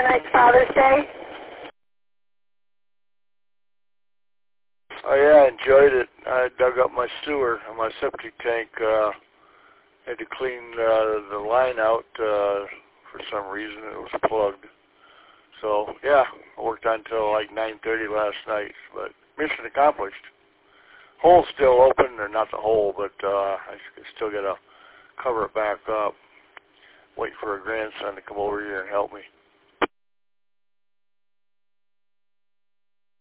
nice Father's Day? Oh yeah, I enjoyed it. I dug up my sewer and my septic tank. Had to clean the line out for some reason. It was plugged. So yeah, I worked until like 9:30 last night. But mission accomplished. Hole's still open, or not the hole, but I still got to cover it back up. Wait for a grandson to come over here and help me.